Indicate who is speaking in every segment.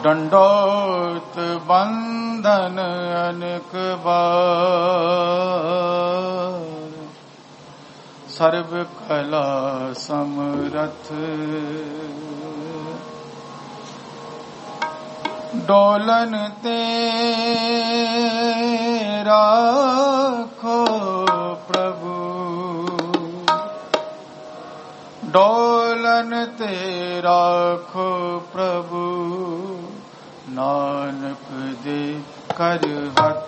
Speaker 1: दंडोत बंधन अनेक बार, सर्व कला समरथ डोलन ते राखो प्रभु, डोलन ते राखो प्रभु, नानक दे कर हथ।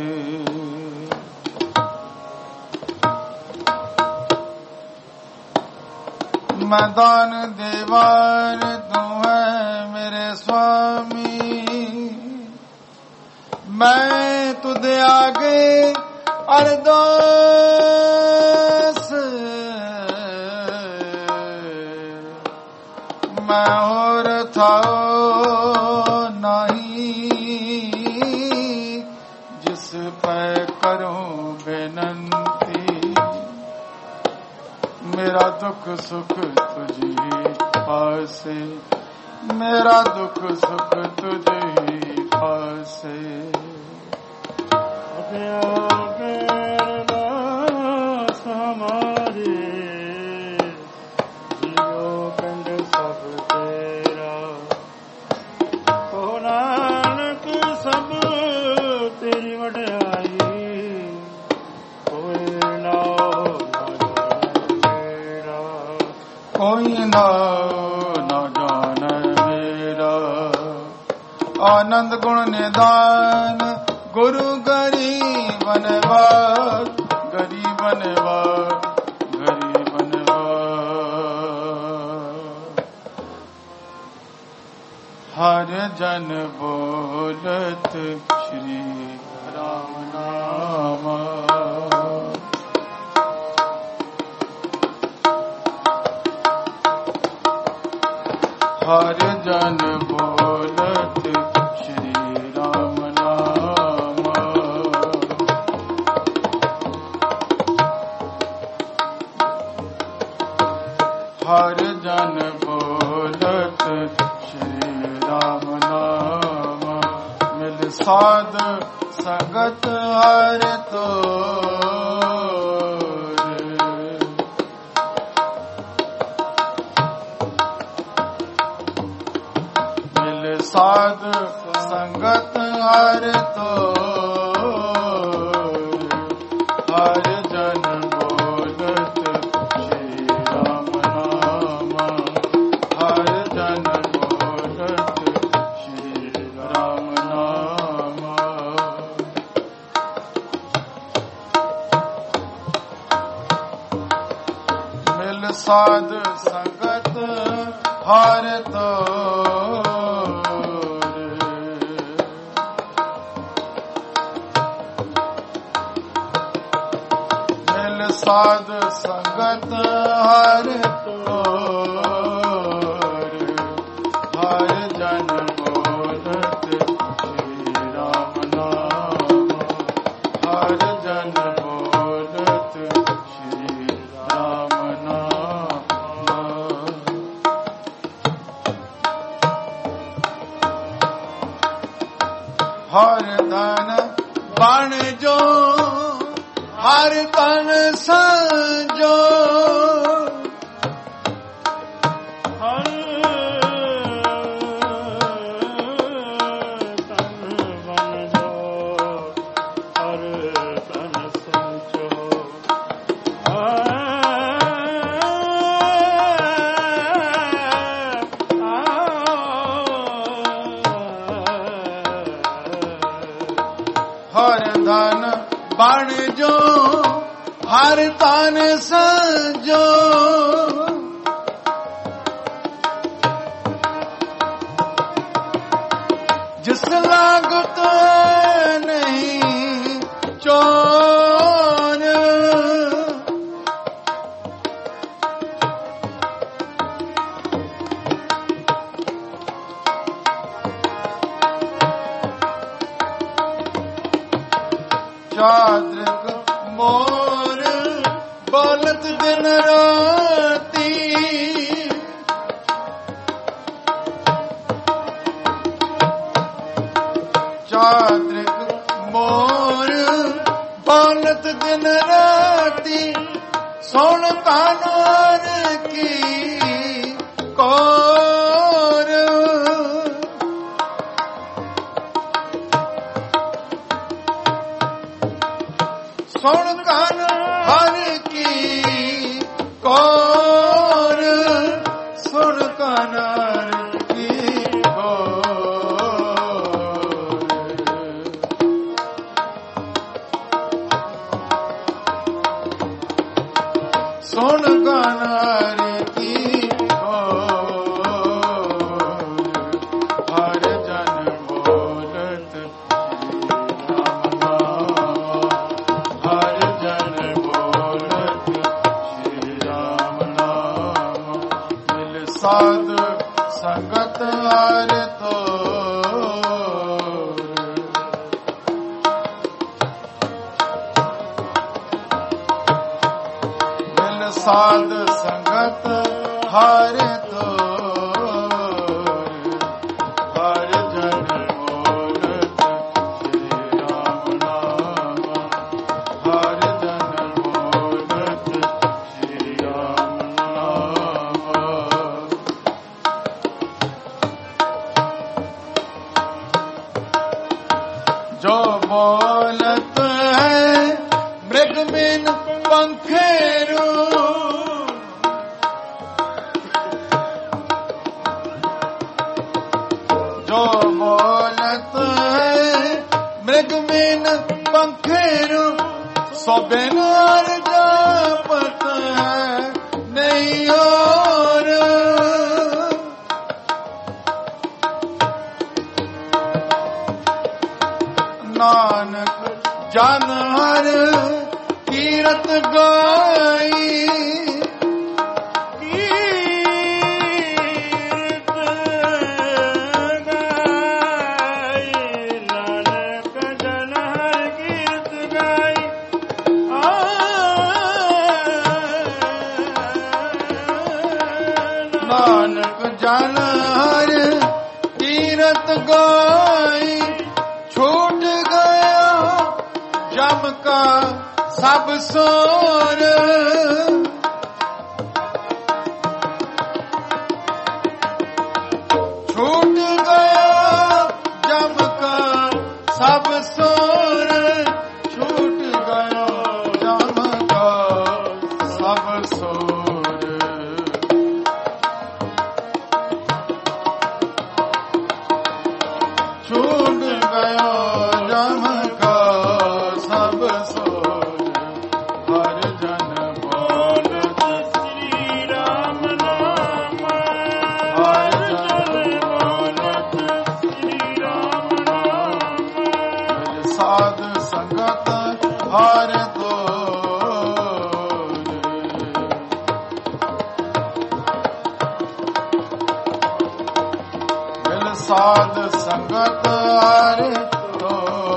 Speaker 1: मैं दान देवान तू है मेरे स्वामी, मैं तुझे आगे अरदास, मैं और था नहीं जिस पे करूं बेनंती, मेरा दुख सुख तुझी पासे, मेरा दुख सुख तुझी पासे। हमारे जियो पिंड सब तेरा, ओ नानक सब तेरी वड्याई, कोई ना कोई ना जाने मेरा। आनंद गुण निदान गुरु गरीबन वार, गरीबन वार, गरीबन वार। हर जन बोलत श्री राम नाम, हर जन बोलत श्री राम नाम। हर जन बोलत श्री राम नाम, मिल साध संगत हर तो, साध संगत हर तो, हर जन बोलत श्री राम नाम, हर जन बोलत श्री राम नाम। मिल साध संगत हर तो, साध संगत हर तोर, हर जन बोलत श्री राम नाम, हर जन बोलत श्री राम नाम। हर धन बन जो हर तन संजो, हर तन बन जो हर तन संजो, हर धन बन जो हर तन संजो, जिस लागत नहीं चोर, चाद्रिक मोर बोलत दिन राती, सात्रिक मोर बालत दिन राती सोन कानूर की कौर सोन कानूर की कौर सोन कानूर की सोन कानूर की हर जन बोलत हर जन बोलत श्री राम नाम मिल साध संगत हर तो मिल साध संगत हर तो हर जन बोलत श्री राम नाम हर जन बोलत श्री राम नाम जो बोलत है मृग बिन पंखेरू जो बोलत है मृग बिन पंखेरू सो बिन और जापत है नहीं और नानक जन हर कीरत गाई नानक जन हर कीरत गाई छूट गया जम का सब सोर छूट गया जम का सब सोर छूट गया जम का सब सोर छूट गया जम का सब सोर हर जन बोलत श्री राम नाम हर जन बोलत श्री राम नाम साध संगत हर तो साध संगत हर तो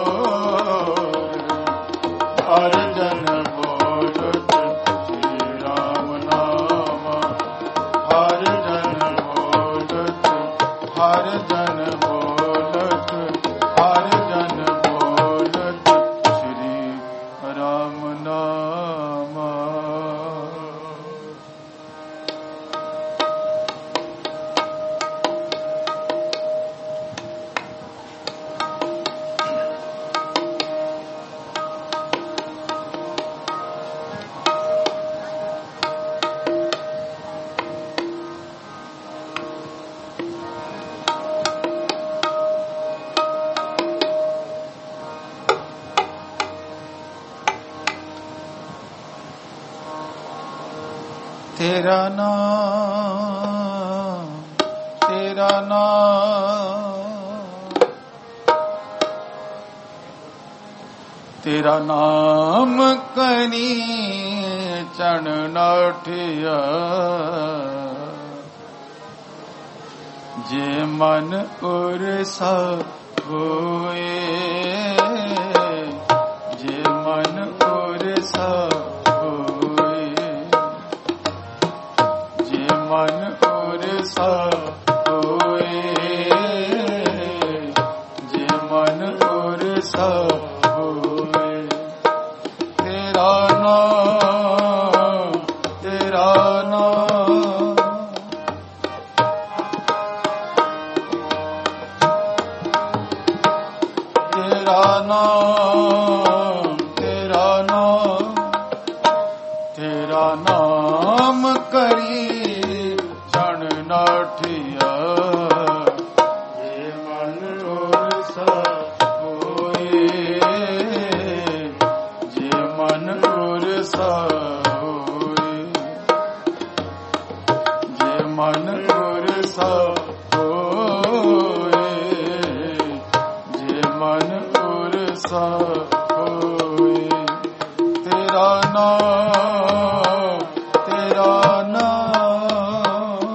Speaker 1: हर जन बोलत श्री राम नाम हर जन बोलत हर जन बोलत हर जन बोलत श्री राम नाम तेरा नाम तेरा नाम कनी चण नठिया जे मन उरसा होए जे मन उरसा होए जे मन उरसा होए जे मन सब होए। तेरा नाम तेरा नाम तेरा नाम तेरा नाम तेरा नाम करी क्षण नाठिया। ये मन और सब होए। ये मन और सब होए। ये मन और सब होए। ये मन और सब होए। तेरा नाम तेरा नाम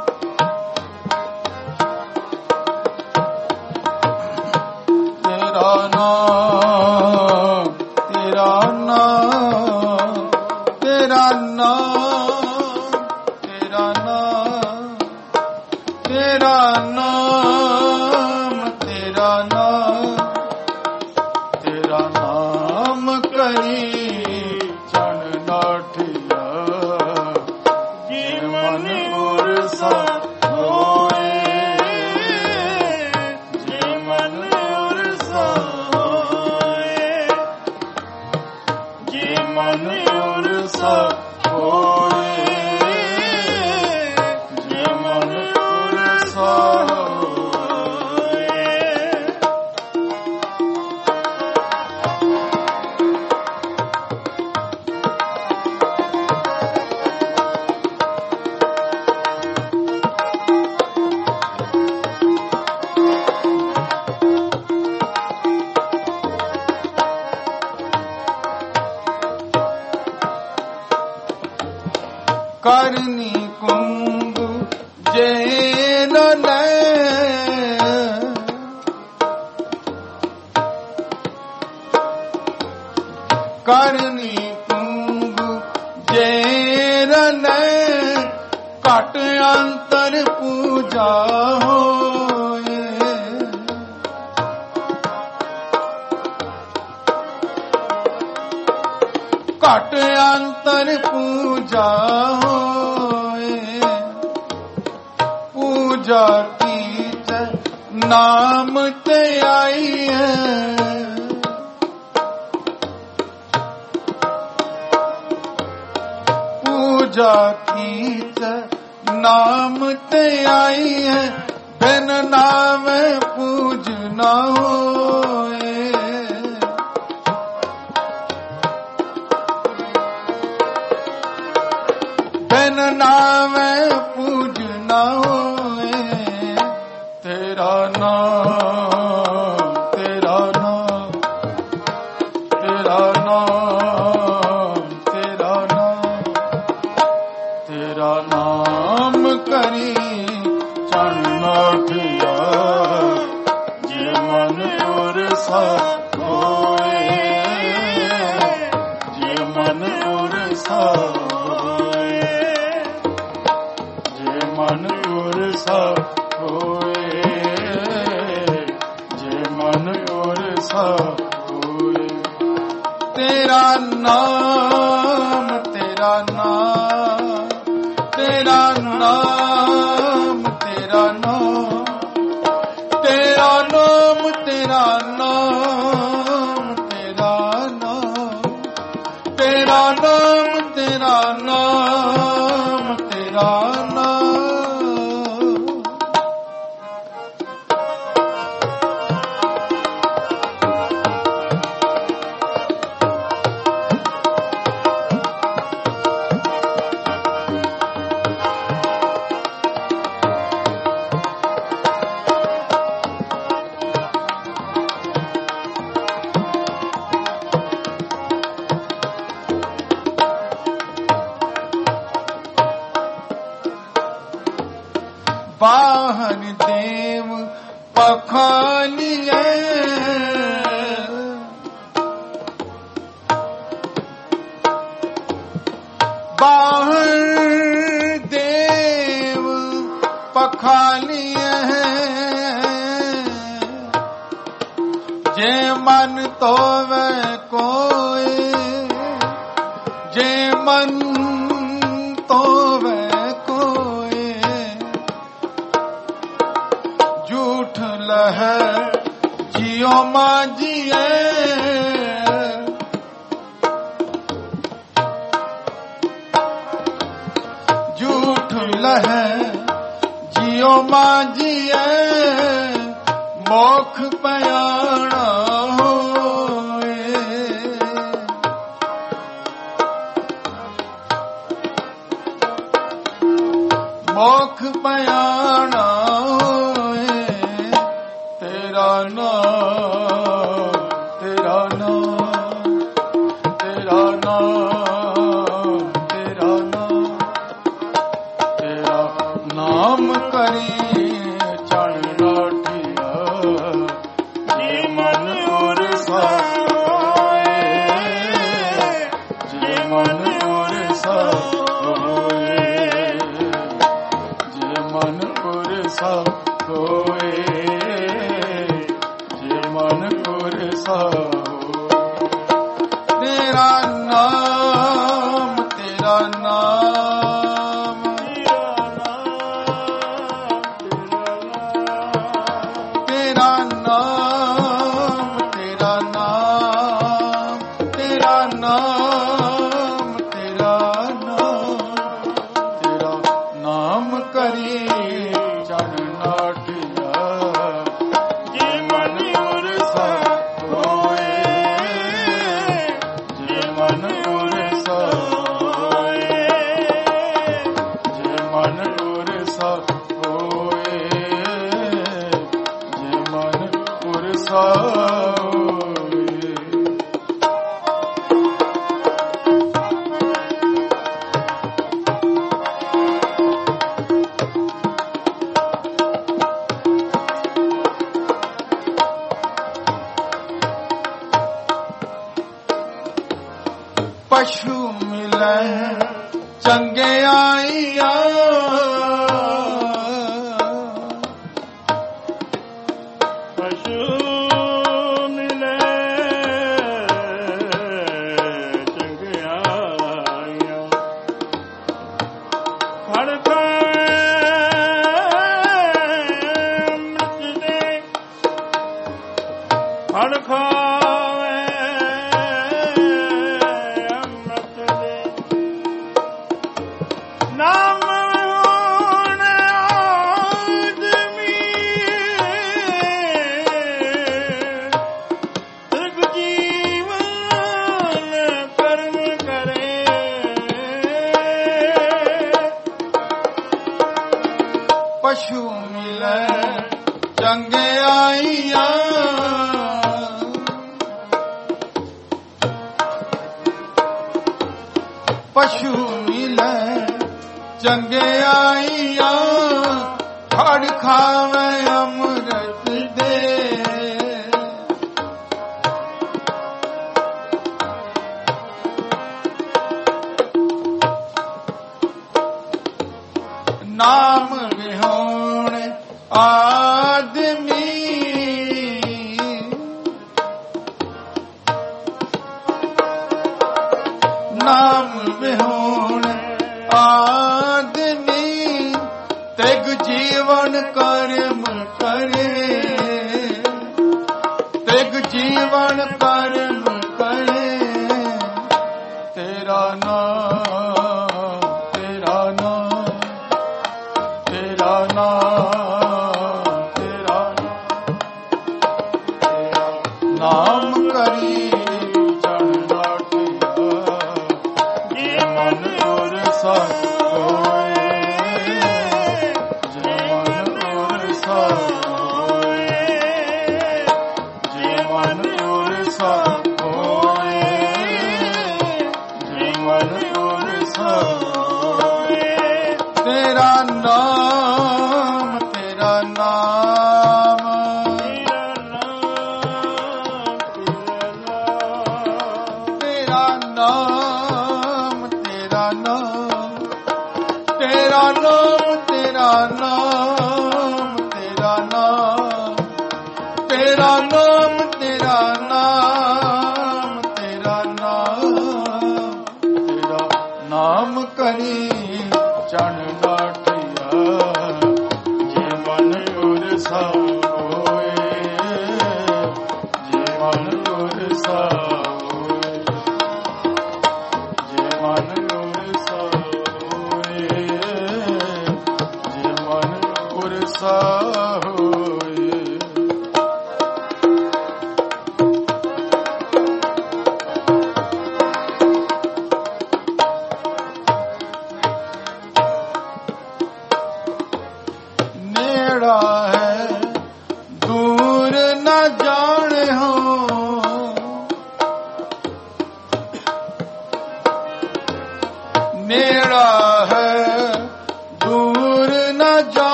Speaker 1: तेरा नाम तेरा नाम तेरा नाम तेरा नाम तेरा नाम तेरा नाम तेरा नाम करी क्षण नाठिया। ये मन और सब होए। ये मन और सब होए। ये मन और सब होए। ये मन और सब होए। करनी कुंभ जैन करनी कुंभ जैन कट अंतर पूजा होए। कट अंतर पूजा होए। पूजा कीच नाम ते आई है। पूजा कीच नाम ते आई है। बिन नाम पूज ना होए। बिन नाम पूज ना होए। तेरा नाम तेरा नाम तेरा नाम तेरा नाम तेरा नाम करी क्षण नाठिया। ये मन और सब होए। ये मन और सब होए। ये मन और सब होए। ये मन और सब होए। तेरा नाम तेरा नाम तेरा नाम तेरा नाम तेरा नाम तेरा नाम तेरा नाम तेरा नाम तेरा नाम तेरा नाम। बाहर देव पखालिए बाहर देव पखालिए जे मन तोवे कोई, जे मन तोवे कोई, झूठ लहै जियो माजिए, झूठ लहै जियो माजिए, मोख पयाणा होए, मोख पयाणा होए, तेरा नाम, तेरा नाम, तेरा नाम, तेरा नाम, तेरा नाम करी पशु मिले चंगे आईया, पशु मिले चंगे आईया, फड़ मृत दे फड़ पशु मिले चंगे आईया, पशु मिले चंगे आईया, फड़ खावे अमृत दे, नाम विहोण आदमी, नाम विहोण आदमी, तेग जीवन कर्म करे, तेग जीवन कर्म करे, तेरा नाम, तेरा नाम, तेरा नाम, तेरा नाम करी जन लाटिया, ये मन और सत होए, जे मन और सत होए, जे मन और सत होए, जे मन और सत होए, तेरा नाम, तेरा नाम, तेरा नाम, तेरा नाम, तेरा नाम, तेरा नाम, तेरा नाम, तेरा नाम, तेरा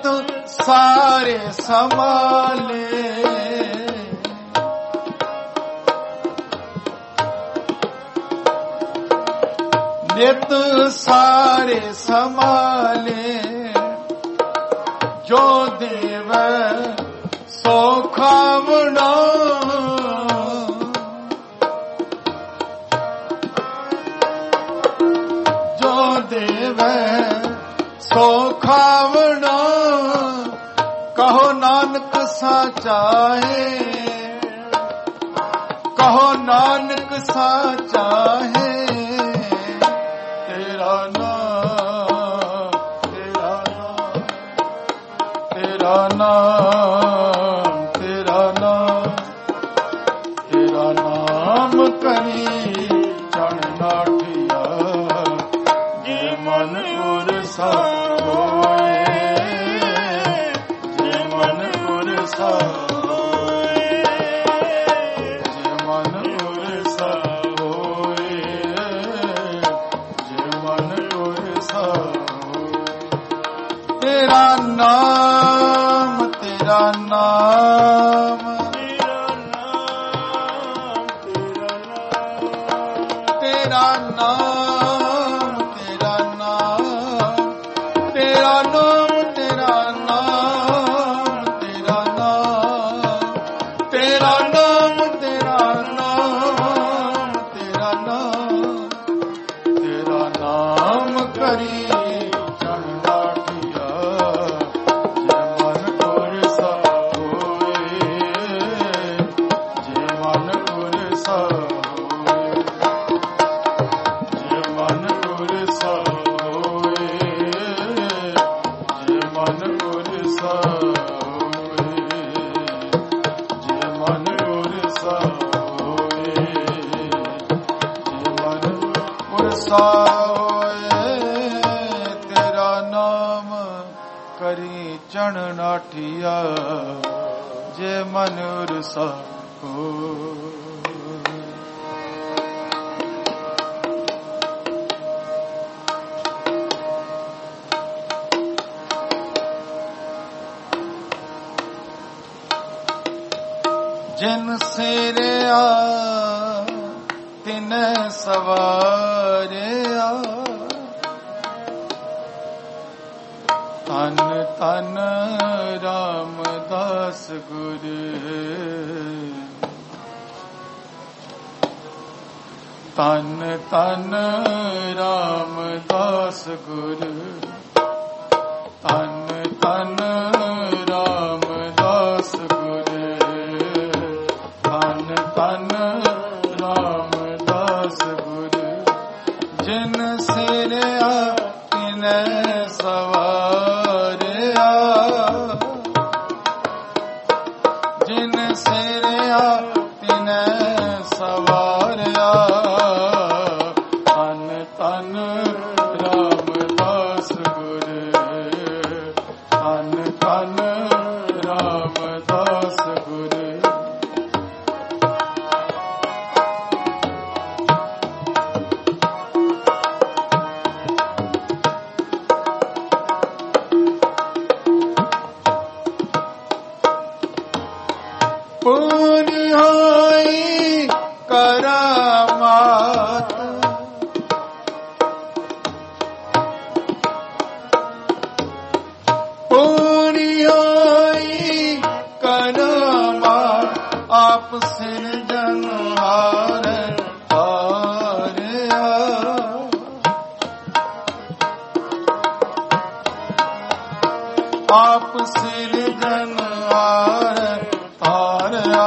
Speaker 1: ਨਿਤ ਸਾਰੇ ਸੰਭਾਲੇ, ਨਿਤ ਸਾਰੇ ਸੰਭਾਲੇ, ਜੋ ਦੇਵੈ ਸੋ ਖਾਵਣਾ, ਜੋ ਦੇਵੈ ਸੋ ਖਾਵਣਾ, ਕਹੋ ਨਾਨਕ ਸਾਚਾ ਹੈ, ਕਹੋ ਨਾਨਕ ਸਾਚਾ ਹੈ, ਤੇਰਾ ਨਾਮ, ਤੇਰਾ ਨਾਮ, ਤੇਰਾ ਨਾਮ, ਤੇਰਾ ਨਾਮ, ਤੇਰਾ ਨਾਮ ਕਰੀ ਚਣ ਨਾਠੀਆ, ਜੇ ਮਨ ਗੁਰ ਸਾ ਹੋਏ, ਜੇ ਮਨ ਗੁਰ ਸਾ ਹੋਏ, ਜੇ ਮਨ ਗੁਰ ਸਾ ਹੋਏ, ਜੇ ਮਨ ਗੁਰ ਸਾ ਹੋਏ, ਤੇਰਾ ਨਾਮ, ਤੇਰਾ ਨਾਮ, ਤੇਰਾ ਨਾਮ, ਤੇਰਾ ਨਾਮ, ਤੇਰਾ ਨਾਮ, ਤੇਰਾ ਨਾਮ, ਤੇਰਾ ਨਾਮ, ਤੇਰਾ ਨਾਮ, ਤੇਰਾ ਨਾਮ, ਤੇਰਾ ਨਾਮ, ਤੇਰਾ ਨਾਮ ਕਰੀ ਚਣ ਨਾਠੀਆ, ਜੇ ਮਨ ਗੁਰ ਸਾ ਹੋਏ, ਜੇ ਮਨ ਗੁਰ ਸਾ ਹੋਏ, ਜੇ ਮਨ ਗੁਰ ਸਾ ਹੋਏ, ਜੇ ਮਨ ਗੁਰ ਸਾ ਹੋਏ, ਜੇ ਮਨ ਗੁਰ ਸਾ ਹੋਏ, ਜੇ ਮਨ ਗੁਰ ਸਾ ਹੋਏ, ਤੇਰਾ ਨਾਮ ਕਰੀ ਚਣ ਨਾਠੀਆ, ਜੇ ਮਨ ਗੁਰ ਸਾ ਹੋਏ। ਜਿਨ ਸਿਰਿਆ ਤਿਨ ਸਵਾਰਿਆ, ਤਨ ਤਨ ਰਾਮਦਾਸ ਗੁਰ, ਤਨ ਤਨ ਰਾਮਦਾਸ ਗੁਰ, ਤਨ ਤਨ ਰਾਮਦਾਸ ਗੁਰ, ਤਨ ਤਨ ਰਾਮਦਾਸ ਗੁਰ, ਜਿਨ ਸਿਰਿਆ ਤਿਨ ਸਵਾਰਿਆ, ਜਿਨ ਸਿਰਿਆ ਤਿਨ ਸਵਾਰਿਆ, ਤਨ ਤਨ ਰਾਮਦਾਸ ਗੁਰ, ਤਨ ਤਨ ਰਾਮਦਾਸ ਗੁਰ, ਪੂਰੀ ਹੋਈ ਕਰਾਮਾਤ, ਪੂਰੀ ਹੋਈ ਕਰਾਮਾਤ, ਆਪ ਸਿਰਜਣਹਾਰ ਹਾਰਿਆ, ਆਪ ਸਿਰਜਣਹਾਰ ਹਾਰਿਆ,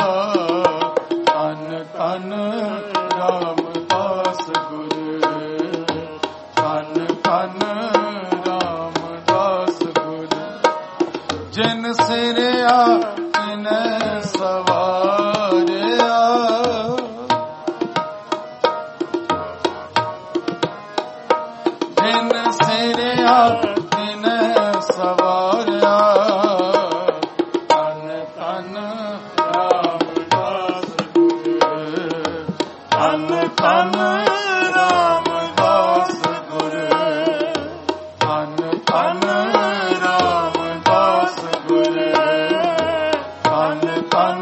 Speaker 1: ਤਨ ਤਨ ਰਾਮਦਾਸ ਗੁਰ, ਤਨ ਤਨ ਰਾਮਦਾਸ ਗੁਰ, ਜਿਨ ਸਿਰਿਆ ਤਿਨ ਸਵਾਰਿਆ, ਜਿਨ ਸਿਰਿਆ ਤਿਨ ਸਵਾਰਿਆ, ਤਨ ਤਨ ਰਾਮਦਾਸ ਗੁਰ, ਤਨ ਤਨ ਰਾਮਦਾਸ ਗੁਰ, ਤਨ ਤਨ ਰਾਮ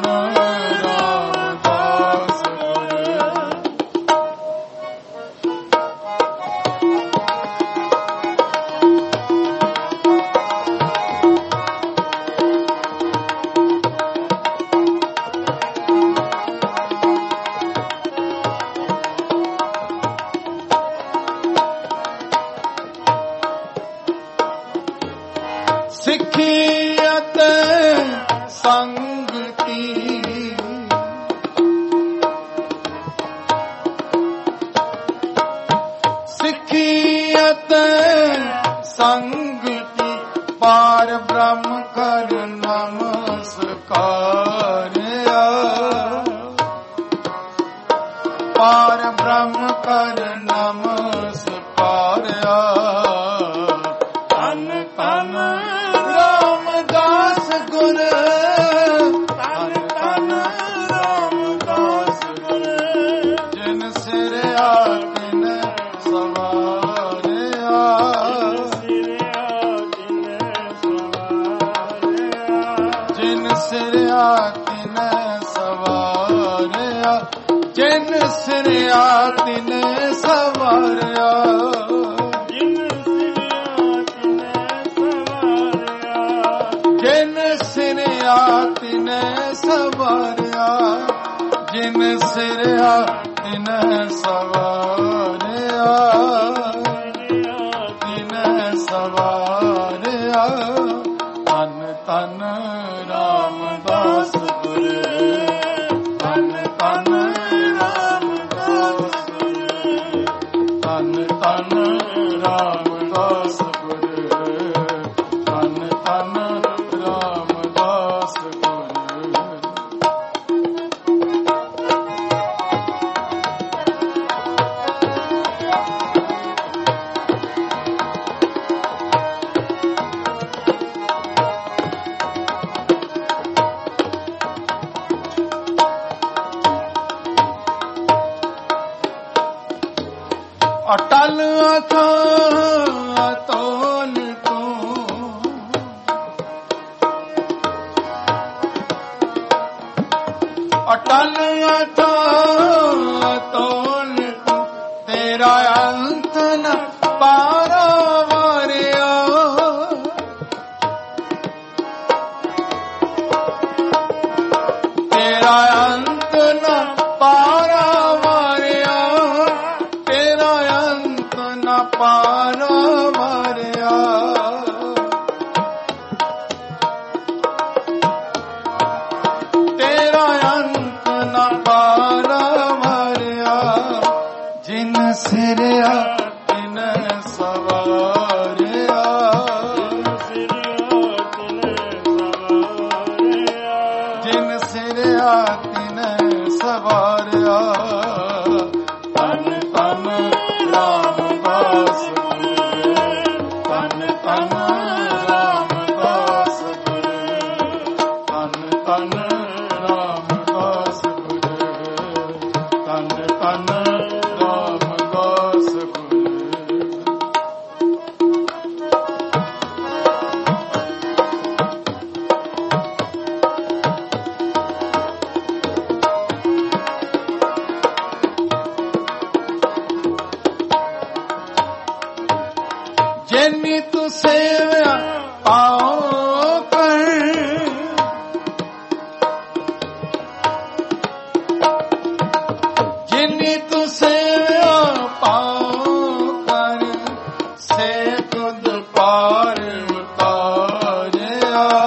Speaker 1: ਰਾਮਦਾਸ ਸਿੱਖੀ ਅਤੇ ਸੰਗਤੀ ਸਿੱਖੀ ਅਤੇ ਸੰਗਤੀ ਪਾਰ ਬ੍ਰਹਮ ਕਰ ਨਮਸਕਾਰਿਆ ਪਾਰ ਬ੍ਰਹਮ ਕਰ ਨਮਸਕਾਰਿਆ ਤਨ ਤਨ ਰਾਮਦਾਸ ਗੁਰ ਤਨ ਤਨ ਰਾਮਦਾਸ ਗੁਰ ਜਿਨ ਸਿਰ ਆਤਿਨ ਸਵਾਰਿਆ ਜਿਨ ਸਿਰ ਆਤਿਨ ਸਵਾਰਿਆ ਜਿਨ ਸਿਰ ਆਤਿਨ ਸਵਾਰਿਆ ਜਿਨ ਸਿਰ ਆਤਿਨ ਸਵਾਰਿਆ ਜਿਨ ਸਿਰ ਆਤਿਨ ਸਵਾਰਿਆ ਤਿਨ ਸਵਾਰਿਆ ਤਨ ਤਨ ਰਾਮਦਾਸ ਗੁਰ ਤਨ ਤਨ ਰਾਮਦਾਸ ਗੁਰ ਤਨ ਤਨ ਰਾਮਦਾਸ ਗੁਰ ਤਨ ਤਨ ਰਾਮਦਾਸ ਗੁਰ ਅਟਲ ਅਥਾਹ ਤੋਲ ਤੂੰ ਅਟਲ ਅਥਾਹ ਤੋਲ ਤੂੰ ਤੇਰਾ ਅੰਤ ਨ ਪਾਰਾਵਾਰਿਆ ਤੇਰਾ ਅੰਤ ਨ ਪਾਰਾਵਾਰਿਆ ਤੇਰਾ ਅੰਤ ਨ ਪਾਰਾਵਾਰਿਆ ਤੇਰਾ ਅੰਤ ਨ ਪਾਰਾਵਾਰਿਆ ਜਿਨ ਸਿਰ ਆਤਿਨ ਸਵਾਰਿਆ ਜਿਨ ਸਿਰ ਆਤਿਨ ਸਵਾਰਿਆ ਤਨ ਤਨ ਰਾਮਦਾਸ ਗੁਰ ਤਨ ਤਨ ਰਾਮਦਾਸ ਗੁਰ ਤਨ ਤਨ ਰਾਮਦਾਸ ਗੁਰ ਤਨ ਤਨ ਰਾਮਦਾਸ ਗੁਰ ਜਿਨੀ ਤੂੰ ਸੇਵਿਆ ਪਾਉ ਕਰ ਜਿਨੀ ਤੂੰ ਸੇਵਿਆ ਪਾਉ ਕਰ ਸੇ ਤੁਧ ਪਾਰ ਉਤਾਰਿਆ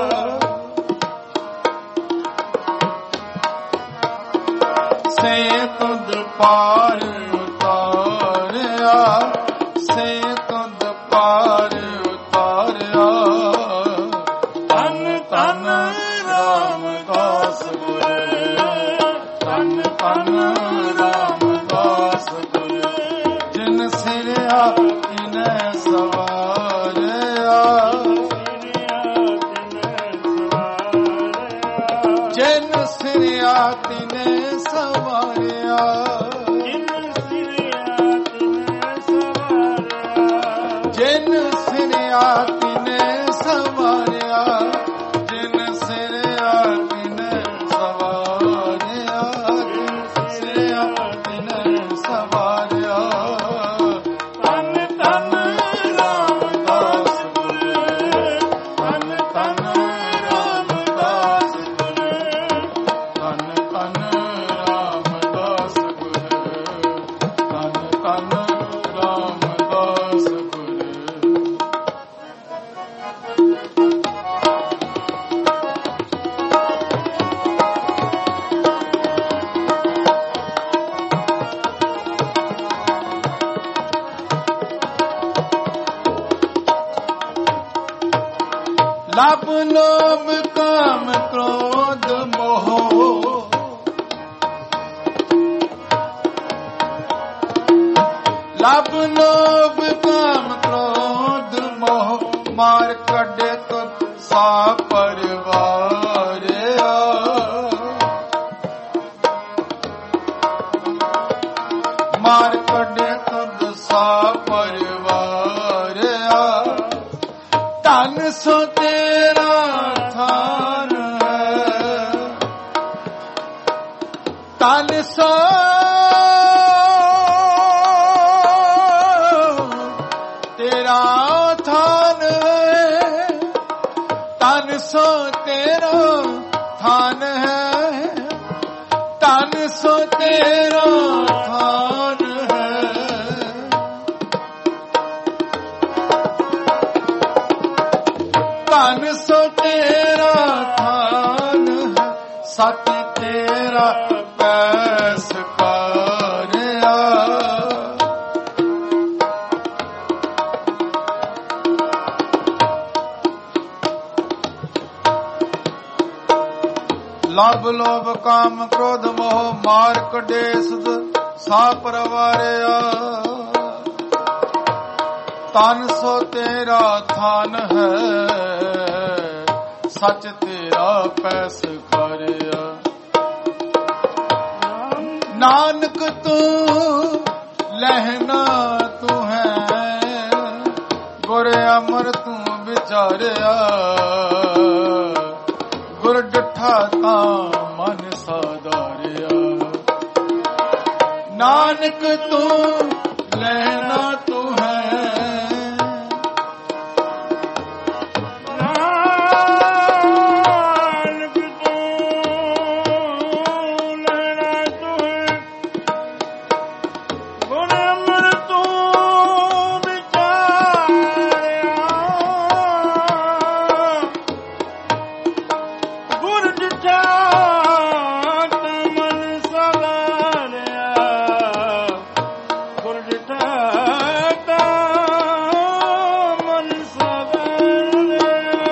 Speaker 1: ਸੇ ਤੁਧ ਪਾਰ ਉਤਾਰਿਆ ਸੇ ਤੁਧ ਪਾਰ ਉਤਾਰਿਆ ਤਨ ਤਨ ਰਾਮਦਾਸ ਗੁਰ ਤਨ ਤਨ ਰਾਮਦਾਸ ਗੁਰ ਜਿਨ ਸਿਰ ਆਤਿਨ ਸਵਾਰਿਆ ਜਿਨ ਸਿਰ ਆਤਿਨ ਸਵਾਰਿਆ ਜਿਨ ਸਿਰ ਆਤਿਨ ਸਵਾਰਿਆ ਜਿਨ ਸਿਰ ਆਤਿਨ ਲਬ ਲੋਭ ਕਾਮ ਕ੍ਰੋਧ ਮੋਹ ਮਾਰ ਕੱਢੇ ਤੁਧ ਸਾ ਪਰਵਾਰਿਆ। ਮਾਰ ਕੱਢੇ ਤੁਧ ਸਾ ਪਰਵਾਰਿਆ। ਧਨ ਸੋ ਤੇਰਾ ਥਾਨ ਹੈ, ਧਨ ਸੋ ਤੇਰਾ ਥਾਨ ਹੈ, ਧਨ ਸੋ ਤੇਰਾ ਥਾਨ ਹੈ, ਧਨ ਸੋ ਤੇਰਾ ਥਾਨ ਹੈ। ਧਨ ਸੋ ਤੇਰਾ ਥਾਨ ਹੈ, ਸਤ ਤੇਰਾ ਪੈਸ ਕਾਰਿਆ। ਲਬ ਲੋਭ ਕਾਮ ਕ੍ਰੋਧ ਮੋਹ ਮਾਰ ਕੱਢੇ ਸੁਧ ਸਾ ਪਰਵਾਰਿਆ। ਤਨ ਸੋ ਤੇਰਾ ਥਾਨ ਹੈ, ਸੱਚ ਤੇਰਾ ਪੈਸ ਕਾਰਿਆ। ਨਾਨਕ ਤੂੰ ਲਹਿਣਾ ਤੂੰ ਹੈ, ਗੁਰ ਅਮਰ ਤੂੰ ਵਿਚਾਰਿਆ। ਗੁਰ ਡਠਾ ਤਾਂ ਮਨ ਸਾਧਾਰਿਆ। ਨਾਨਕ ਤੂੰ ਲੈਣਾ ਤੂੰ ਹੈ, ਨਾਨਕ ਤੂੰ ਲੈਣਾ ਤੂੰ ਹੈ, ਗੁਰ ਅਮਰ ਤੂੰ ਵਿਚਾਰਿਆ। ਗੁਰ ਡਠਾ ਤਾਂ ਮਨ ਸਾਧਾਰਿਆ। ਗੁਰ ਡਠਾ ਤਾਂ ਮਨ ਸਾਧਾਰਿਆ।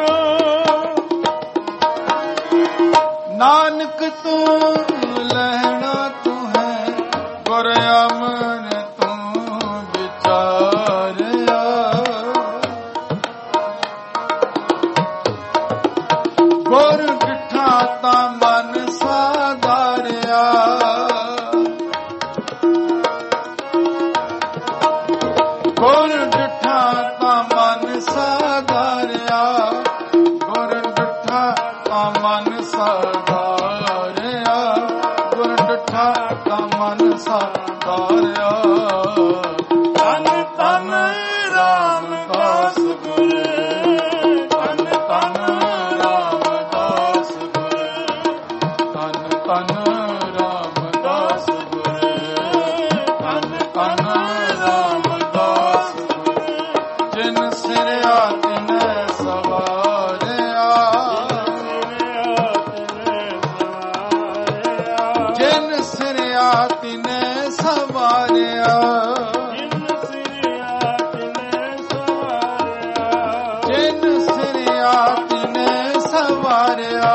Speaker 1: ਨਾਨਕ ਤੂੰ ਲੈਣਾ ਤੂੰ ਹੈ, ਗੁਰ ਅਮਰ ਤੂੰ ਵਿਚਾਰਿਆ। ਗੁਰ ਡਠਾ ਤਾਂ ਮਨ ਸਾਧਾਰਿਆ। ਗੁਰ ਡਠਾ ਤਾਂ ਮਨ ਸਾਧਾਰਿਆ। ਗੁਰ ਡਠਾ ਤਾਂ ਮਨ ਸਾਧਾਰਿਆ। ਗੁਰ ਡਠਾ ਤਾਂ ਮਨ ਸਾਧਾਰਿਆ। ਧੰਨ ਧੰਨ ਰਾਮਦਾਸ ਗੁਰ, ਧੰਨ ਧੰਨ ਰਾਮਦਾਸ ਗੁਰ, ਧੰਨ ਧੰਨ ਰਾਮਦਾਸ ਗੁਰ, ਧੰਨ ਧੰਨ ਰਾਮਦਾਸ ਗੁਰ। ਜਿਨ ਸਿਰਿਆ ਤਿਨੈ ਸਵਾਰਿਆ, ਜਿਨ ਸਿਰਿਆ ਤਿਨੈ ਸਵਾਰਿਆ। ਜਿਨ ਸਿਰਿਆ ਤਿਨੈ ਸਵਾਰਿਆ।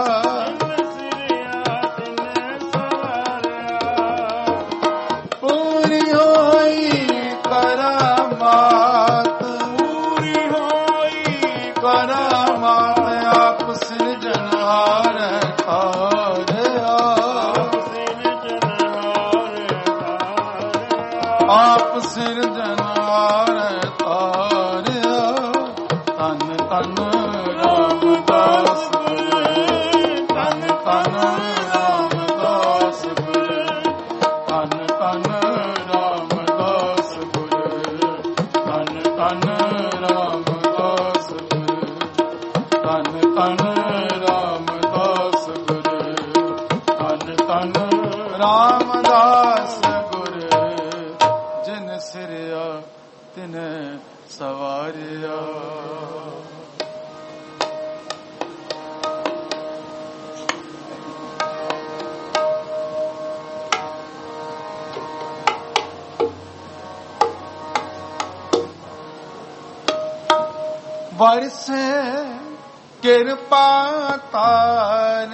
Speaker 1: ਪੂਰੀ ਹੋਈ ਕਰਾਮਾਤ, ਪੂਰੀ ਹੋਈ ਕਰਾਮਾਤ। ਆਪ ਸਿਰਜਣਹਾਰ ਤਾਰਿਆ, ਆਪ ਸਿਰਜਣਹਾਰ ਤਾਰਿਆ। ਧੰਨ ਧੰਨ ਰਾਮਦਾਸ ਗੁਰ, ਧੰਨ ਧੰਨ ਰਾਮਦਾਸ ਗੁਰ, ਧੰਨ ਧੰਨ ਰਾਮਦਾਸ ਗੁਰ, ਧੰਨ ਧੰਨ ਰਾਮਦਾਸ ਗੁਰ, ਧੰਨ ਧੰਨ ਰਾਮਦਾਸ ਗੁਰ, ਧੰਨ ਧੰਨ ਰਾਮਦਾਸ ਗੁਰ। ਜਿਨ ਸਿਰਿਆ ਤਿਨੈ ਸਵਾਰਿਆ। ਵਰਸੇ ਕਿਰਪਾ ਤਾਰ,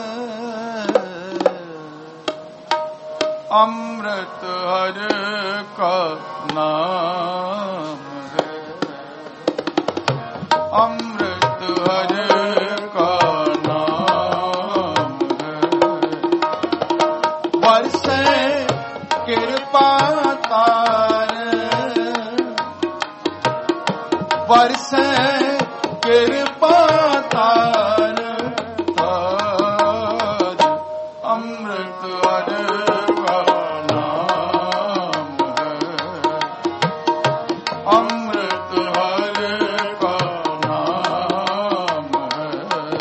Speaker 1: ਅੰਮ੍ਰਿਤ ਹਰ का नाम है, अमृत हरि का नाम है। बरसे कृपा तार, बरसे कृपा तार, तार अमृत हरि का नाम है, अमृत हरि का नाम है।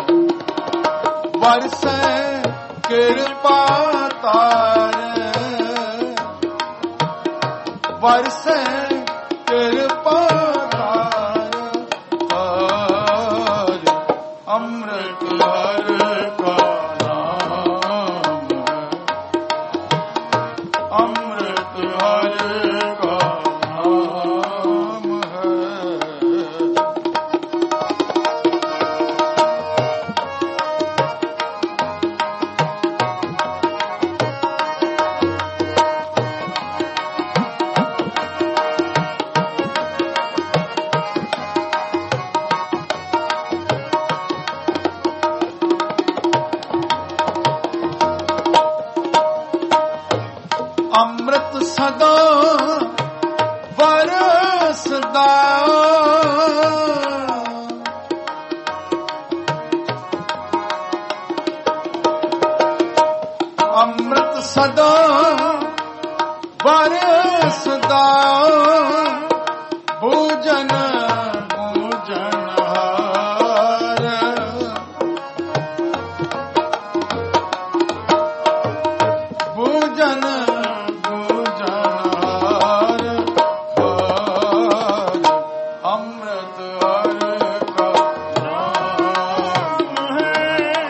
Speaker 1: बरसे कृपा तार, बरसे कृपा तार, तार अमृत हरि का नाम है, अमृत हरि का नाम है। अमृत सदा बरसदा, अमृत सदा बरसदा, भोजन भोजन हार, भोजन अमृत हरि का नाम है,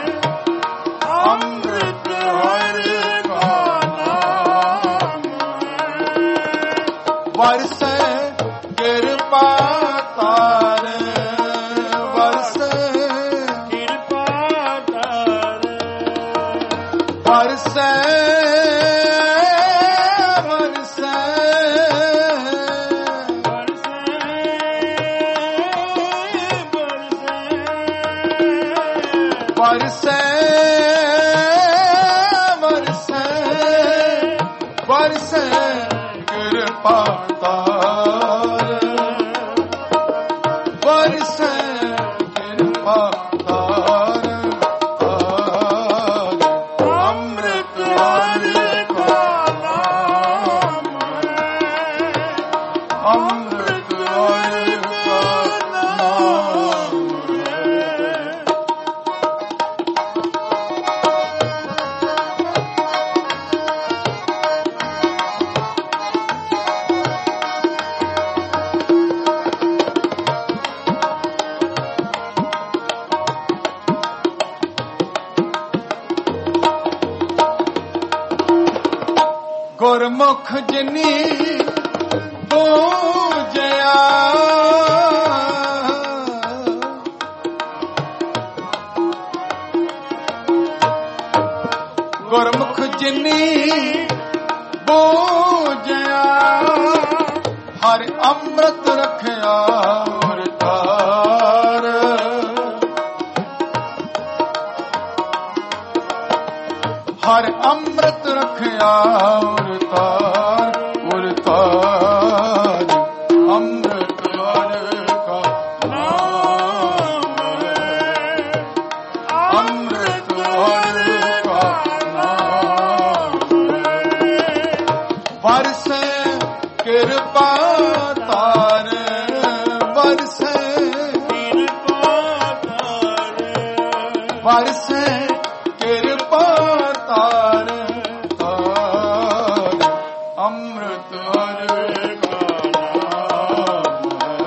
Speaker 1: अमृत हरि का नाम है। बरसे कृपा तार, बरसे कृपा तार, बरसे बरसे बरसे बरसे कृपा तार, बरसे कृपा तार, तार अमृत हरि का नाम है, अमृत हरि का नाम है। गुरमुख जिनी पूजया, गुरमुख जिनी पूजया, हर अमृत रखया और तार, हर अमृत रखया और तार, और तार अमृत हरि का नाम है, अमृत हरि का नाम है। बरसे कृपा तार, बरसे कृपा तार, बरसे कृपा तार, तार अमृत हरि का नाम है,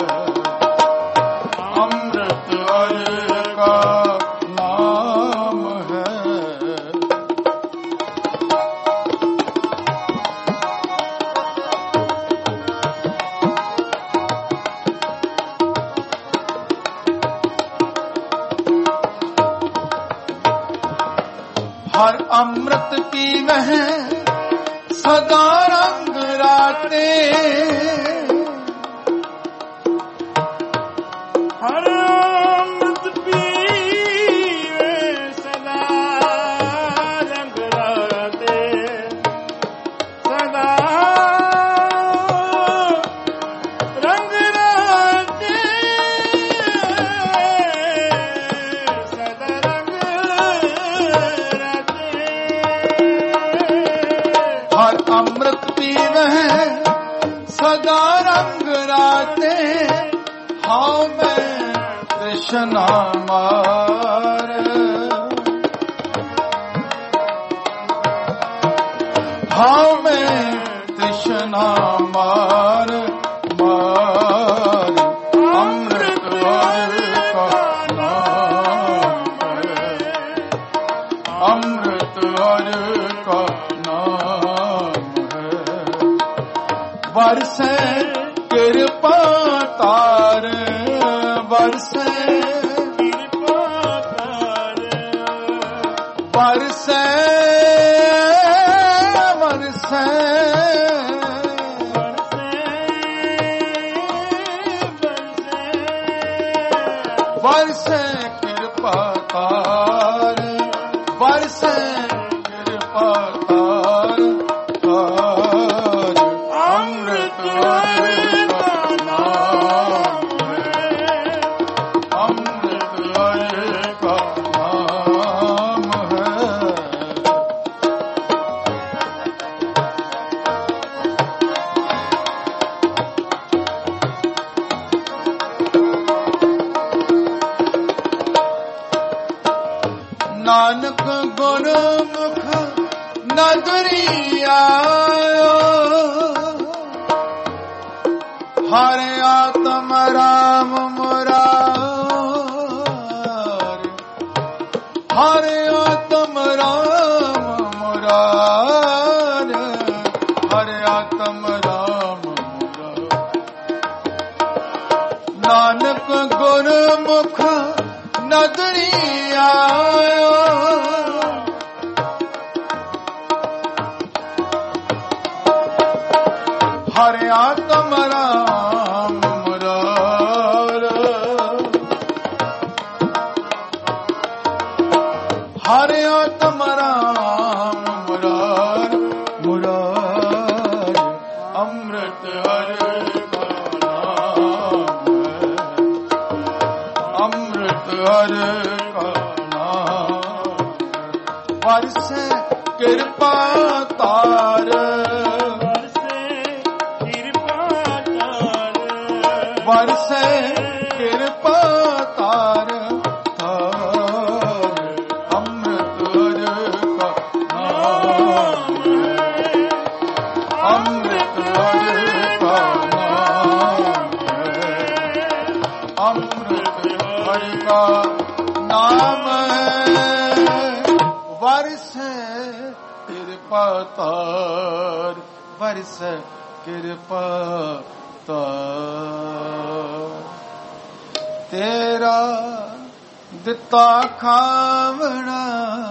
Speaker 1: अमृत हरि का नाम है। हर अमृत पीवह ਸਦਾ ਰੰਗ ਰਾਤੇ
Speaker 2: ਹਰ ਅੰਮ੍ਰਿਤ ਪੀਵੇ ਸਦਾ ਰੰਗ ਰਾਤੇ ਸਦਾ ਰੰਗ ਰਾਤੇ ਸਦਾ ਰੰਗ ਰਾਤੇ
Speaker 1: ਹਰ ਅੰਮ੍ਰਿਤ ਪੀਵਹਿ ਸਦਾ ਰੰਗ ਰਾਤੇ ਹਾਉ ਮੈਂ ਤ੍ਰਿਸ਼ਨਾ ਮਾਰ ਹਾਉ ਮੈਂ ਤ੍ਰਿਸ਼ਨਾ ਮਾਰ ਮਾਰ ਅੰਮ੍ਰਿਤ ਹਰਿ ਕਾ ਨਾਮ ਹੈ ਅੰਮ੍ਰਿਤ ਹਰਿ ਕਾ ਨਾਮ ਹੈ ਵਰਸੈ ਕਿਰਪਾ ਤਾਰ ਵਰਸੈ
Speaker 2: ਕਿਰਪਾ ਕਰ
Speaker 1: ਵਰਸੈ ਵਰਸੈ ਵਰਸੈ ਕਿਰਪਾ ਤਾਰ ਵਰਸੈ ਕਿਰਪਾ ਤਾਰ ਤਾਰ ਅੰਮ੍ਰਿਤ ਹਰਿ ਕਾ ਨਾਮ ਹੈ ਅੰਮ੍ਰਿਤ ਹਰਿ ਕਾ ਨਾਮ ਹੈ ਨਾਨਕ ਗੁਰਮੁਖ ਨਦਰੀ ਆਇਓ ਹਰ ਆਤਮ ਰਾਮ ਮੁਰਾਰ ਹਰ ਆਤਮ ਰਾਮ ਮੁਰਾਰ ਹਰ ਆਤਮ ਰਾਮ ਮੁਰਾਰ ਨਾਨਕ ਗੁਰਮੁਖ ਨਦਰੀ ਆਇਓ ਹਰ ਆਤਮ ਰਾਮ ਮੁਰਾਰ ਹਰ ਆਤਮ ਰਾਮ ਮੁਰਾਰ ਮੁਰਾਰ ਅੰਮ੍ਰਿਤ ਹਰਿ ਕਾ ਨਾਮ ਹੈ ਅੰਮ੍ਰਿਤ ਹਰਿ ਕਾ ਨਾਮ ਵਰਸੈ ਕਿਰਪਾ ਤਾਰ ਵਰਸੈ ਕਿਰਪਾ ਤਾਰ ਤਾਰ ਅੰਮ੍ਰਿਤ ਹਰਿ ਕਾ ਨਾਮ ਹੈ ਅੰਮ੍ਰਿਤ ਹਰਿ ਕਾ ਨਾਮ ਹੈ ਅੰਮ੍ਰਿਤ ਹਰਿ ਕਾ ਨਾਮ ਹੈ ਵਰਸੈ ਕਿਰਪਾ ਤਾਰ ਵਰਸੈ ਕਿਰਪਾ ਤੇਰਾ ਦਿੱਤਾ ਖਾਵਣਾ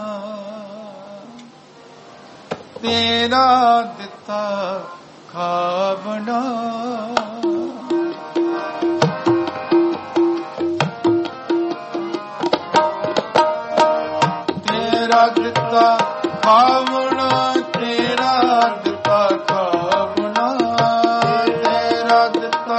Speaker 1: ਤੇਰਾ ਦਿੱਤਾ ਖਾਵਣਾ ਤੇਰਾ ਦਿੱਤਾ ਖਾਵਣਾ ਤੇਰਾ ਦਿੱਤਾ ਖਾਵਣਾ ਤੇਰਾ ਦਿੱਤਾ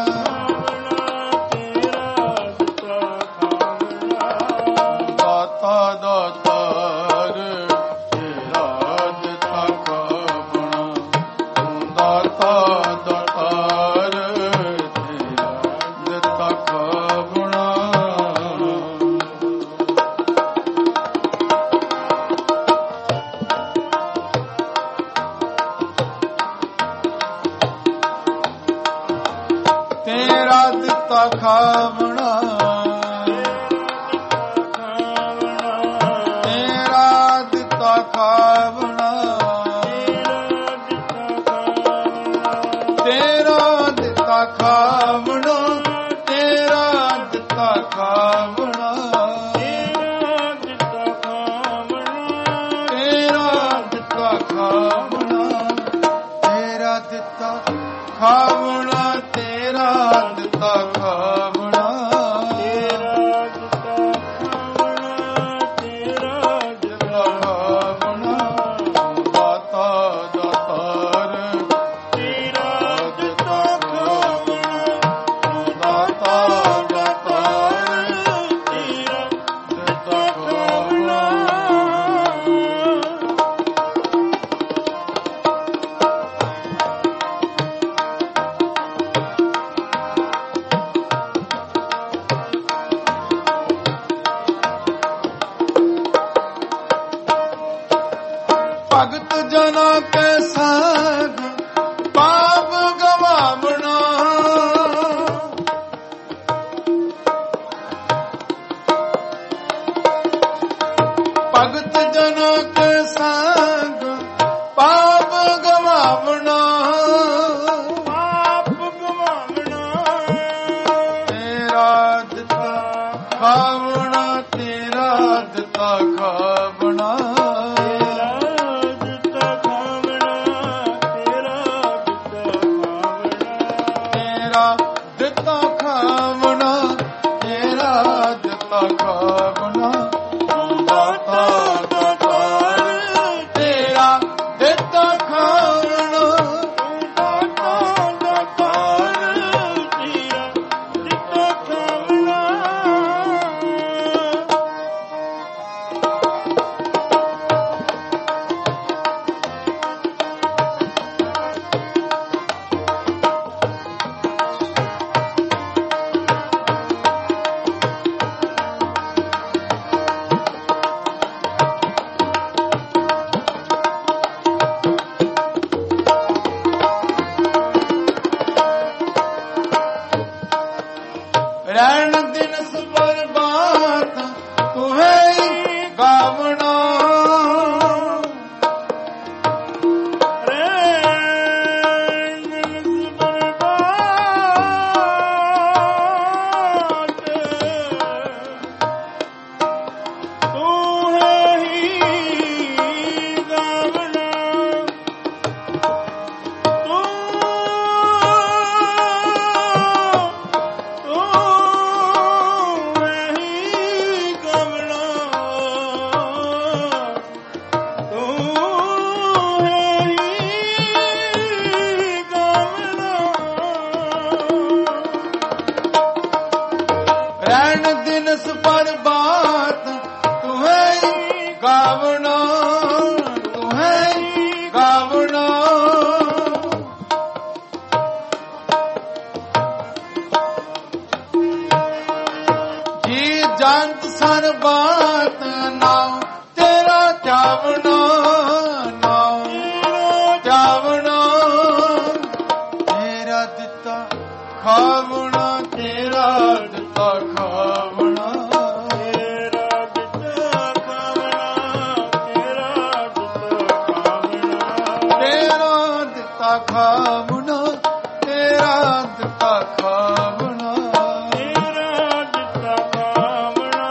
Speaker 1: ਦਾਤਾ ਦਾਤਾਰ ਤੇਰਾ ਦਿੱਤਾ ਖਾਵਣਾ ਦਾਤਾ ਦਾਤਾਰ ਤੇਰਾ ਦਿੱਤਾ ਖਾਵਣਾ ਤੇਰਾ ਦਿੱਤਾ ਖਾਵਣਾ ਤੇਰਾ ਦਿੱਤਾ ਖਾਵਣਾ ਤੇਰਾ ਦਿੱਤਾ ਖਾਵਣਾ ਤੇਰਾ ਦਿੱਤਾ ਖਾਵਣਾ ਤੇਰਾ ਦਿੱਤਾ ਖਾਵਣਾ ਭਗਤ ਜਨਾ ਕੈ ਸੰਗ ਪਾਪ ਗਵਾਵਣਾ। ਭਗਤ ਜਨਾ ਕੈ ਸੰਗ ਪਾਪ ਗਵਾਵਣਾ।
Speaker 2: ਪਾਪ ਗਵਾਵਣਾ
Speaker 1: ਤੇਰਾ ਦਿੱਤਾ ਖਾਵਣਾ, ਤੇਰਾ ਦਿੱਤਾ ਖਾਵਣਾ। ਦਿੱਤਾ ਖਾਵਣਾ, ਤੇਰਾ ਦਿੱਤਾ ਖਾਵਣਾ। ਤੂੰ ਦਾਤਾ ਦਾਤਾਰ, ਤੇਰਾ ਦਿੱਤਾ ਖਾਵਣਾ।
Speaker 2: ਤੂੰ ਦਾਤਾ ਦਾਤਾਰ, ਤੇਰਾ ਦਿੱਤਾ ਖਾਵਣਾ।
Speaker 1: ਰਹਿਣ ਦਿਨਸ ਬਰਬਾਦ ਤੁਹੇ ਗਾਵਣਾ।
Speaker 2: ਰਹਿਣ ਦਿਨਸ ਬਰਬਾਦ ਤੂੰ ਹੈ ਹੀ ਗਾਵਣਾ।
Speaker 1: ਰਹਿਣ ਦਿਨਸ ਬਰਬਾਦ ਤੁਹੇ ਗਾਵਣਾ, ਤੁਹੇ ਗਾਵਣਾ। ਜੀ ਜੰਤ ਸਰਬਤ ਨਾਮ ਤੇਰਾ ਚਾਵਣਾ, ਨਾਮ ਚਾਵਣਾ। ਤੇਰਾ ਦਿੱਤਾ ਖਾਵਣਾ, ਤੇਰਾ ਦਿੱਤਾ ਖਾਵਣਾ।
Speaker 2: ਤੇਰਾ ਦਿੱਤਾ ਖਾਵਣਾ, ਤੇਰਾ ਦਿੱਤਾ ਖਾਵਣਾ।
Speaker 1: ਤੇਰਾ ਦਿੱਤਾ ਖਾਵਣਾ, ਤੇਰਾ ਦਿੱਤਾ ਖਾਵਣਾ।
Speaker 2: ਤੇਰਾ ਦਿੱਤਾ ਖਾਵਣਾ,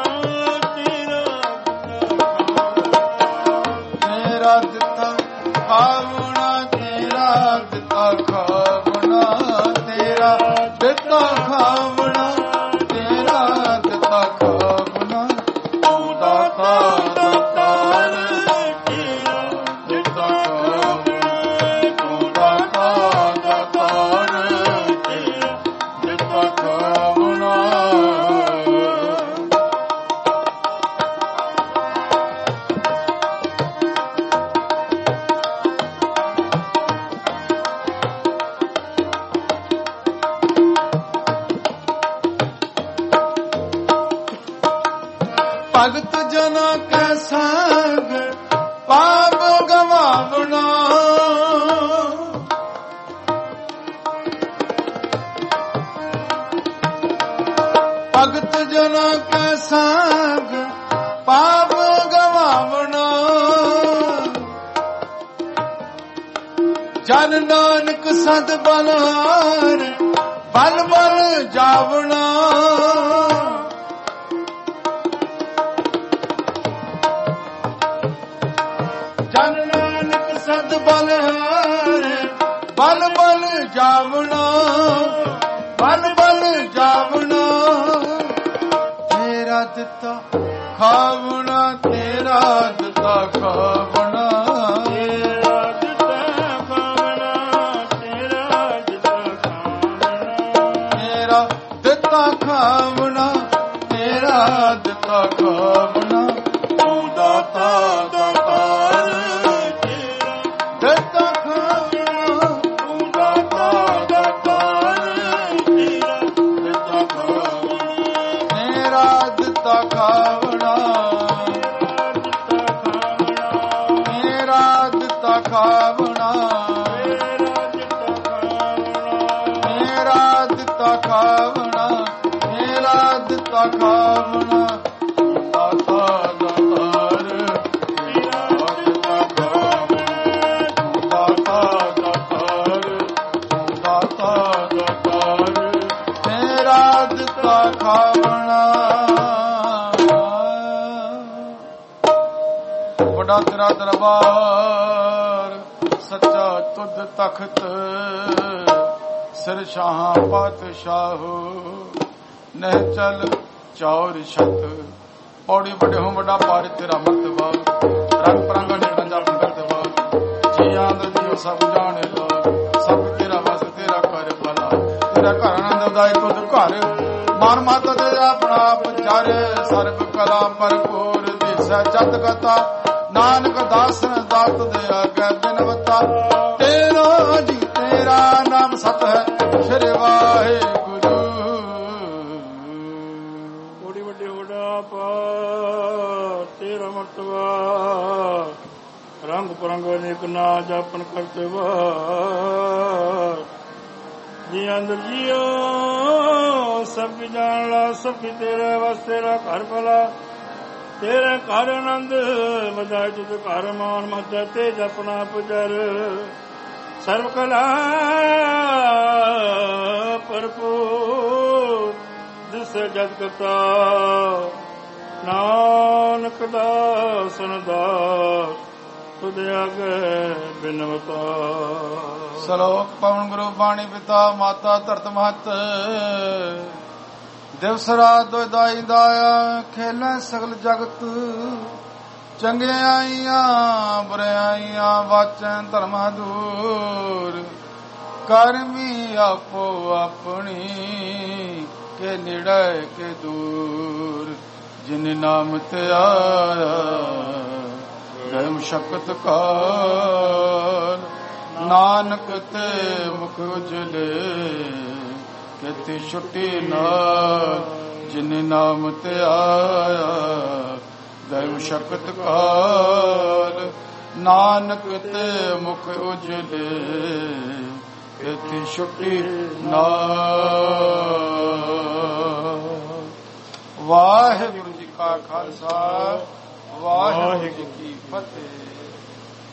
Speaker 2: ਤੇਰਾ ਦਿੱਤਾ ਖਾਵਣਾ।
Speaker 1: ਤੇਰਾ ਦਿੱਤਾ ਖਾਵਣਾ, ਤੇਰਾ ਦਿੱਤਾ ਖਾਵਣਾ। ਤੇਰਾ ਦਿੱਤਾ ਖਾਵਣਾ, ਤੇਰਾ ਦਿੱਤਾ ਖਾਵਣਾ। ਤੂੰ ਦਾਤਾ ਦਾਤਾਰ,
Speaker 2: ਤੇਰਾ
Speaker 1: ਦਿੱਤਾ ਖਾਵਣਾ। ਤੂੰ ਦਾਤਾ ਦਾਤਾਰ,
Speaker 2: ਤੇਰਾ
Speaker 1: ਦਿੱਤਾ ਖਾਵਣਾ। ਭਗਤ ਜਨਾ ਕੈ ਸੰਗ ਪਾਪ ਗਵਾਵਣਾ। ਭਗਤ ਜਨਾ ਕੈ ਸੰਗ ਪਾਪ ਗਵਾਵਣਾ। ਜਨ ਨਾਨਕ ਸਦ ਬਲਹਾਰ, ਬਲ ਬਲ ਜਾਵਣਾ। ਜਨ ਨਾਨਕ ਸਦ ਬਲਹਾਰ, ਬਲ ਬਲ ਜਾਵਣਾ। ਬਲ ਬਲ ਜਾਵਣਾ। ਤੇਰਾ ਦਿੱਤਾ ਖਾਵਣਾ, ਤੇਰਾ ਦਿੱਤਾ ਖਾਵਣਾ।
Speaker 2: ਤੇਰਾ ਦਿੱਤਾ ਖਾਵਣਾ, ਤੇਰਾ ਦਿੱਤਾ ਖਾਵਣਾ।
Speaker 1: ਤੇਰਾ ਦਿੱਤਾ ਖਾਵਣਾ, ਤੇਰਾ ਦਿੱਤਾ ਖਾਵਣਾ। ਤੂੰ ਦਾਤਾ ਦਾਤਾਰ, ਦਿੱਤਾ ਖਾਵਣਾ। ਤੂੰ ਦਾਤਾ ਦਾਤਾਰ, ਤੇਰਾ ਦਿੱਤਾ ਖਾਵਣਾ। ਤੇਰਾ ਦਿੱਤਾ ਖਾਵਣਾ। ਖਾਵਣਾ ਮੇਰਾ ਦਿੱਤਾ ਖਾਵਣਾ ਮੇਰਾ ਦਿੱਤਾ ਖਾਵਣਾ ਦਾਤਾ ਦਾਤਾਰ ਮੇਰਾ ਦਿੱਤਾ ਖਾਵਣਾ ਦਾਤਾ ਦਾਤਾਰ ਦਾਤਾ ਦਾਤਾਰ ਮੇਰਾ ਦਿੱਤਾ ਖਾਵਣਾ ਵੱਡਾ ਤੇਰਾ ਦਰਬਾਰ ਸੱਚਾ ਤੁਧ ਤਖਤ ਸਿਰ ਸ਼ਾਹ ਪਾਤਸ਼ਾਹ ਨਹਿ ਚਲ ਚੌਰ ਛਤ ਪੌੜੀ ਵੱਡੇ ਹੋ ਵੱਡਾ ਪਾਰ ਤੇਰਾ ਮਰਤਬਾ ਰੰਗ ਪਰੰਗਾ ਨੇ ਪੰਜਾਬ ਕਰਤਵਾ ਜੀਆਂ ਦਾ ਜੀਓ ਸਭ ਜਾਣੇ ਲਾ ਸਭ ਤੇਰਾ ਵਸ ਤੇਰਾ ਘਰ ਭਲਾ ਤੇਰਾ ਘਰ ਆਨੰਦ ਉਦਾਈ ਤੁਧ ਘਰ ਮਾਨ ਮਾਤਾ ਦੇ ਆਪਣਾ ਵਿਚਾਰ ਸਰਬ ਕਲਾ ਭਰਪੂਰ ਦਿਸੈ ਜਤ ਕਤਾ ਨਾਨਕ ਦਾਸਨ ਦਾਤ ਦੇ ਆਗੇ ਬਿਨਵਤਾ ਤੇਰਾ ਜੀ ਤੇਰਾ ਨਾਮ ਸਤ ਹੈ ਸ਼੍ਰੀ ਵਾਹਿਗੁਰੂ
Speaker 2: ਕੋੜੀ ਵੱਡੇ ਹੋੜਾ ਪਾਰ ਤੇਰਾ ਮਰਤਬਾ ਰੰਗ ਪਰੰਗ ਅਨੇਕ ਨਾ ਜਾਪਨ ਕਰਤੇ ਵਾਰ ਜੀ ਅੰਦਰ ਜੀਓ ਸਭ ਕੀ ਜਾਣ ਲਾ ਸਭ ਕੀ ਤੇਰੇ ਵਸ ਤੇਰਾ ਘਰ ਭਲਾ ਤੇਰੇ ਘਰ ਆਨੰਦ ਵਧਾਇ ਤੁਧ ਘਰ ਮਾਨ ਮਤ ਤੇ ਜਪਨਾ ਪੁਜਰ ਸਰਬ ਕਲਾ ਭਰਪੂਰ ਜਿਸ ਜਗ ਕਤਾ ਨਾਨਕ ਦਾਸਨ ਦਾਸ ਤੁਧ ਆਗੇ ਬਿਨਵਤਾ
Speaker 1: ਸ਼ਲੋਕ ਪਵਨ ਗੁਰੂ ਬਾਣੀ ਪਿਤਾ ਮਾਤਾ ਧਰਤ ਮਹਤ ਦਿਵਸ ਰਾਤ ਦੋਇਦਾਈ ਦਾਇਆ ਖੇਲੇ ਸਗਲ ਜਗਤ ਚੰਗਿਆਈਆਂ ਬੁਰਿਆਈਆਂ ਵਾਚੈ ਧਰਮਾ ਦੂਰ ਕਰਮੀ ਆਪੋ ਆਪਣੀ ਕੇ ਨੇੜੇ ਕੇ ਦੂਰ ਜਿਨ ਨਾਮ ਤੇ ਆਇਆ ਗਇਮ ਸ਼ਕਤ ਕਾਲ ਨਾਨਕ ਤੇ ਮੁਖ ਉਜਲੇ ਕਿਤੇ ਛੁੱਟੀ ਨਾਲ ਜਿਨ ਨਾਮ ਤੇ ਆਇਆ ਦਇਮ ਸ਼ਕਤ ਕਾਲ ਨਾਨਕ ਤੇ ਮੁਖ ਉਜਲੇ ਕਿਤੇ ਛੁੱਟੀ ਨਾਲ ਵਾਹਿਗੁਰੂ ਜੀ ਕਾ ਖਾਲਸਾ ਵਾਹਿਗੁਰੂ ਜੀ ਕੀ ਫਤਿਹ।